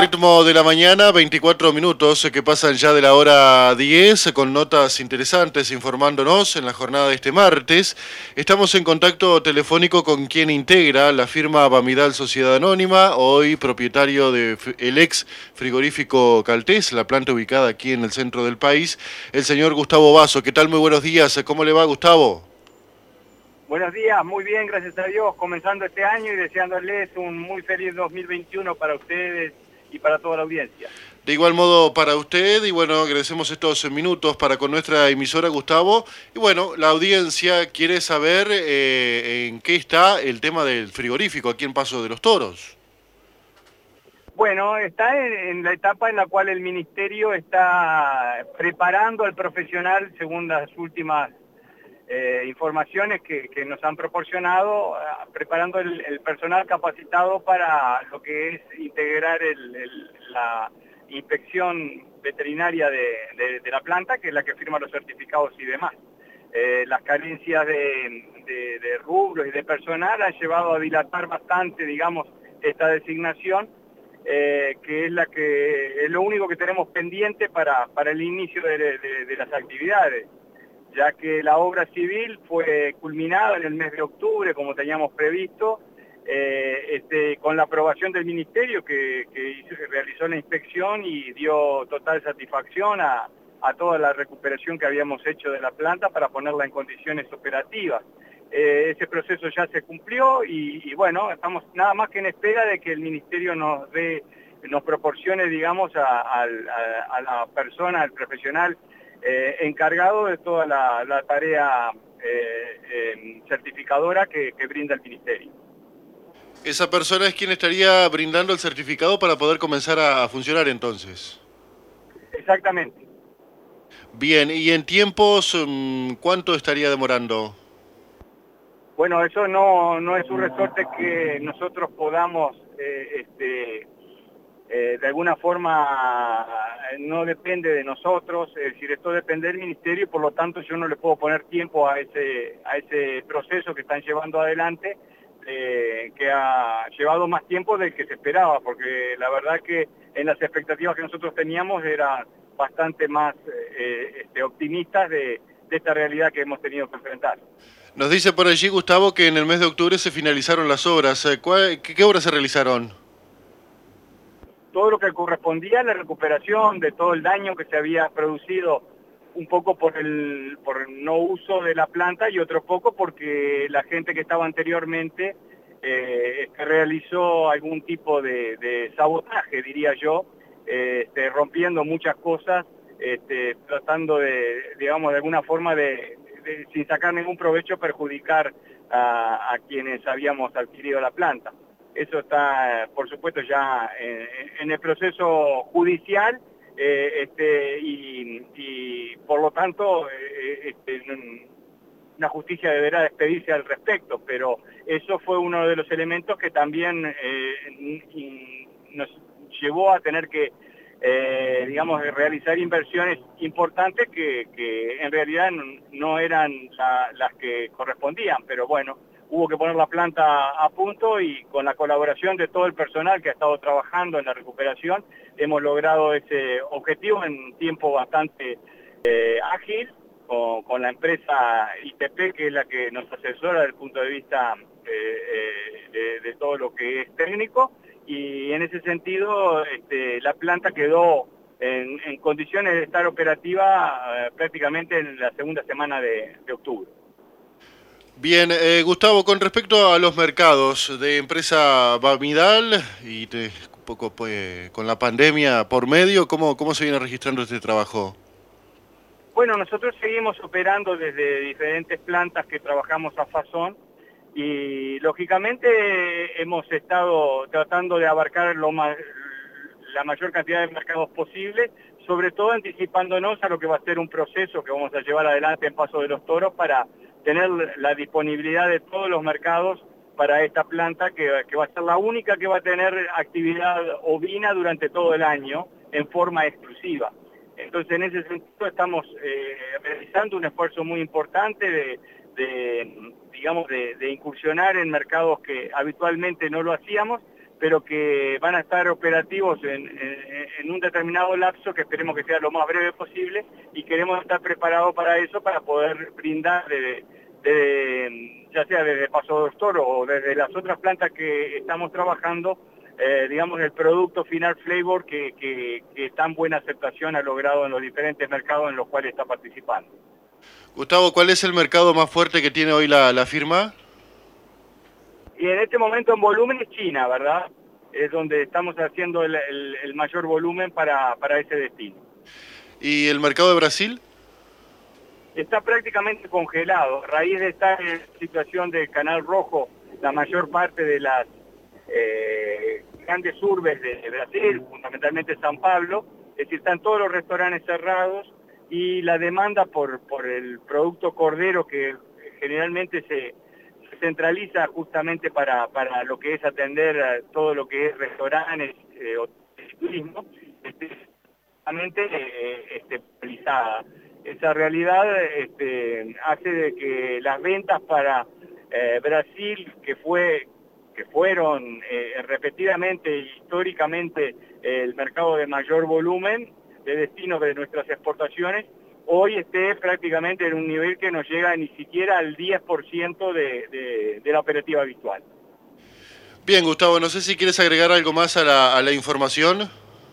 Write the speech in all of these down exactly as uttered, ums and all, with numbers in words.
ritmo de la mañana, veinticuatro minutos que pasan ya de la hora diez, con notas interesantes informándonos en la jornada de este martes. Estamos en contacto telefónico con quien integra la firma Bamidal Sociedad Anónima, hoy propietario del ex frigorífico Caltés, la planta ubicada aquí en el centro del país, el señor Gustavo Basso. ¿Qué tal? Muy buenos días. ¿Cómo le va, Gustavo? Buenos días, muy bien, gracias a Dios, comenzando este año y deseándoles un muy feliz dos mil veintiuno para ustedes y para toda la audiencia. De igual modo para usted, y bueno, agradecemos estos minutos para con nuestra emisora, Gustavo. Y bueno, la audiencia quiere saber eh, en qué está el tema del frigorífico aquí en Paso de los Toros. Bueno, está en, en la etapa en la cual el Ministerio está preparando al profesional, según las últimas eh, informaciones que, que nos han proporcionado, eh, preparando el, el personal capacitado para lo que es integrar el, el, la inspección veterinaria de, de, de la planta, que es la que firma los certificados y demás. Eh, las carencias de, de, de rubros y de personal han llevado a dilatar bastante, digamos, esta designación, eh, que es la que es lo único que tenemos pendiente para, para el inicio de, de, de las actividades, ya que la obra civil fue culminada en el mes de octubre, como teníamos previsto, eh, este, con la aprobación del Ministerio que, que hizo, que realizó la inspección y dio total satisfacción a, a toda la recuperación que habíamos hecho de la planta para ponerla en condiciones operativas. Eh, ese proceso ya se cumplió y, y bueno, estamos nada más que en espera de que el Ministerio nos dé, nos proporcione, digamos, a, a, a la persona, al profesional, Eh, encargado de toda la, la tarea eh, eh, certificadora que, que brinda el Ministerio. Esa persona es quien estaría brindando el certificado para poder comenzar a, a funcionar entonces. Exactamente. Bien, y en tiempos, ¿cuánto estaría demorando? Bueno, eso no, no es un resorte que nosotros podamos eh, este, Eh, de alguna forma no depende de nosotros, es decir, esto depende del Ministerio y por lo tanto yo no le puedo poner tiempo a ese, a ese proceso que están llevando adelante, eh, que ha llevado más tiempo del que se esperaba, porque la verdad que en las expectativas que nosotros teníamos eran bastante más eh, este, optimistas de, de esta realidad que hemos tenido que enfrentar. Nos dice por allí, Gustavo, que en el mes de octubre se finalizaron las obras. ¿Cuál, qué, ¿Qué obras se realizaron? Todo lo que correspondía a la recuperación de todo el daño que se había producido, un poco por el, por el no uso de la planta y otro poco porque la gente que estaba anteriormente eh, realizó algún tipo de, de sabotaje, diría yo, eh, este, rompiendo muchas cosas, este, tratando de, digamos, de alguna forma de, de, sin sacar ningún provecho, perjudicar a, a quienes habíamos adquirido la planta. Eso está, por supuesto, ya en, en el proceso judicial eh, este, y, y, por lo tanto, eh, este, una justicia deberá despedirse al respecto, pero eso fue uno de los elementos que también eh, nos llevó a tener que, eh, digamos, realizar inversiones importantes que, que en realidad no, no eran la, las que correspondían, pero bueno, hubo que poner la planta a punto y con la colaboración de todo el personal que ha estado trabajando en la recuperación hemos logrado ese objetivo en tiempo bastante eh, ágil con, con la empresa I T P, que es la que nos asesora desde el punto de vista eh, eh, de, de todo lo que es técnico, y en ese sentido este, la planta quedó en, en condiciones de estar operativa eh, prácticamente en la segunda semana de, de octubre. Bien, eh, Gustavo, con respecto a los mercados de empresa Bamidal y te, un poco pues, con la pandemia por medio, ¿cómo, cómo se viene registrando este trabajo? Bueno, nosotros seguimos operando desde diferentes plantas que trabajamos a Fasón y lógicamente hemos estado tratando de abarcar lo más, la mayor cantidad de mercados posible, sobre todo anticipándonos a lo que va a ser un proceso que vamos a llevar adelante en Paso de los Toros para tener la disponibilidad de todos los mercados para esta planta que, que va a ser la única que va a tener actividad ovina durante todo el año en forma exclusiva. Entonces, en ese sentido estamos eh, realizando un esfuerzo muy importante de, de digamos, de, de incursionar en mercados que habitualmente no lo hacíamos, pero que van a estar operativos en, en, en un determinado lapso que esperemos que sea lo más breve posible, y queremos estar preparados para eso, para poder brindar de, de, ya sea desde Paso de los Toros o desde las otras plantas que estamos trabajando, eh, digamos, el producto final flavor que, que, que tan buena aceptación ha logrado en los diferentes mercados en los cuales está participando. Gustavo, ¿cuál es el mercado más fuerte que tiene hoy la, la firma? Y en este momento en volumen es China, ¿verdad? Es donde estamos haciendo el, el, el mayor volumen para, para ese destino. ¿Y el mercado de Brasil? Está prácticamente congelado. A raíz de estar en situación del Canal Rojo, la mayor parte de las eh, grandes urbes de Brasil, fundamentalmente San Pablo, es decir, están todos los restaurantes cerrados, y la demanda por, por el producto cordero, que generalmente se, se centraliza justamente para, para lo que es atender a todo lo que es restaurantes eh, o turismo, este, eh, este, realizada. Esa realidad este, hace de que las ventas para eh, Brasil, que fue que fueron eh, repetidamente, históricamente, eh, el mercado de mayor volumen de destino de nuestras exportaciones, hoy esté prácticamente en un nivel que no llega ni siquiera al diez por ciento de, de, de la operativa habitual. Bien, Gustavo, no sé si quieres agregar algo más a la, a la información.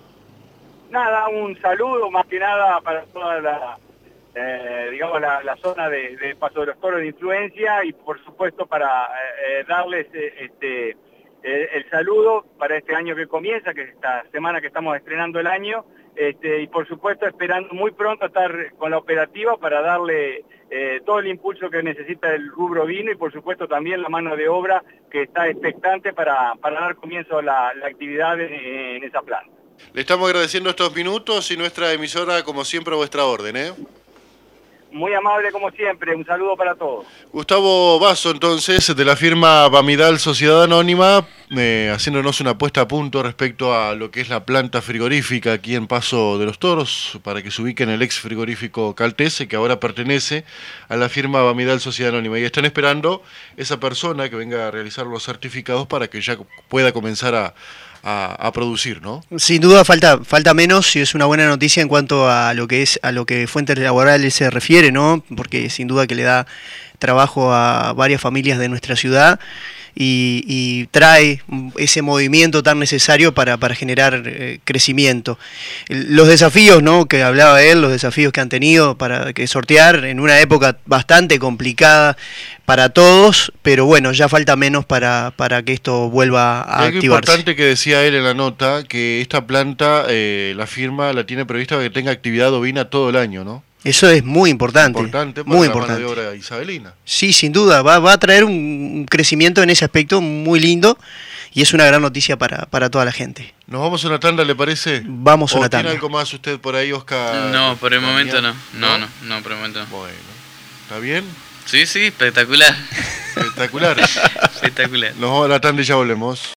Nada, un saludo más que nada para toda la, eh, digamos, la, la zona de, de Paso de los Toros de influencia, y por supuesto para eh, darles eh, este, eh, el saludo para este año que comienza, que es esta semana que estamos estrenando el año. Este, y por supuesto esperando muy pronto estar con la operativa para darle eh, todo el impulso que necesita el rubro vino, y por supuesto también la mano de obra que está expectante para, para dar comienzo a la, la actividad en, en esa planta. Le estamos agradeciendo estos minutos, y nuestra emisora, como siempre, a vuestra orden, ¿eh? Muy amable como siempre, un saludo para todos. Gustavo Basso, entonces, de la firma Bamidal Sociedad Anónima, eh, haciéndonos una puesta a punto respecto a lo que es la planta frigorífica aquí en Paso de los Toros, para que se ubique en el ex frigorífico Caltese, que ahora pertenece a la firma Bamidal Sociedad Anónima. Y están esperando esa persona que venga a realizar los certificados para que ya pueda comenzar a... A, a producir, ¿no? Sin duda falta falta menos, y es una buena noticia en cuanto a lo que es a lo que fuentes laborales se refiere, ¿no? Porque sin duda que le da trabajo a varias familias de nuestra ciudad, y, y trae ese movimiento tan necesario para, para generar eh, crecimiento. Los desafíos, ¿no?, que hablaba él, los desafíos que han tenido para que sortear en una época bastante complicada para todos, pero bueno, ya falta menos para, para que esto vuelva a Algo activarse. Importante que decía él en la nota, que esta planta, eh, la firma la tiene prevista para que tenga actividad ovina todo el año, ¿no? Eso es muy importante, importante para muy la importante. mano de obra isabelina. Sí, sin duda, va, va a traer un crecimiento en ese aspecto muy lindo, y es una gran noticia para, para toda la gente. ¿Nos vamos a una tanda, le parece? Vamos a una ¿O tiene tanda. algo más usted por ahí, Oscar? No, por el momento no. ¿No? No, no, no, por el momento no. Bueno, ¿está bien? Sí, sí, espectacular. Espectacular. Espectacular. Nos vamos a la tanda y ya volvemos.